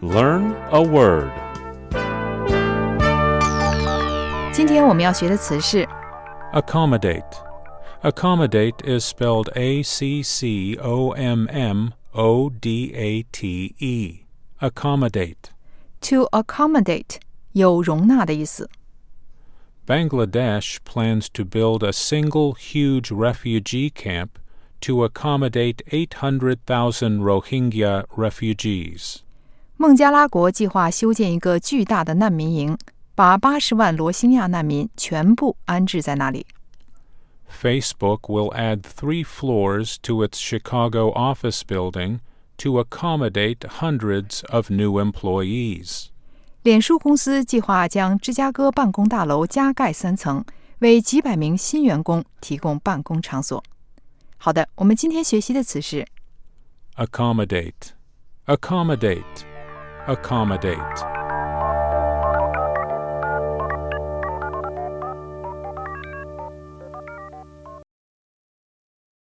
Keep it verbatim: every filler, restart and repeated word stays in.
Learn a word. 今天我们要学的词是 Accommodate. Accommodate is spelled A C C O M M O D A T E. Accommodate. to accommodate 有容纳的意思。 Bangladesh plans to build a single huge refugee camp to accommodate eight hundred thousand Rohingya refugees. 孟加拉国计划修建一个巨大的难民营，把八十万罗兴亚难民全部安置在那里。 Facebook will add three floors to its Chicago office building to accommodate hundreds of new employees. 脸书公司计划将芝加哥办公大楼加盖三层，为几百名新员工提供办公场所。好的，我们今天学习的词是 Accommodate. Accommodate. Accommodate.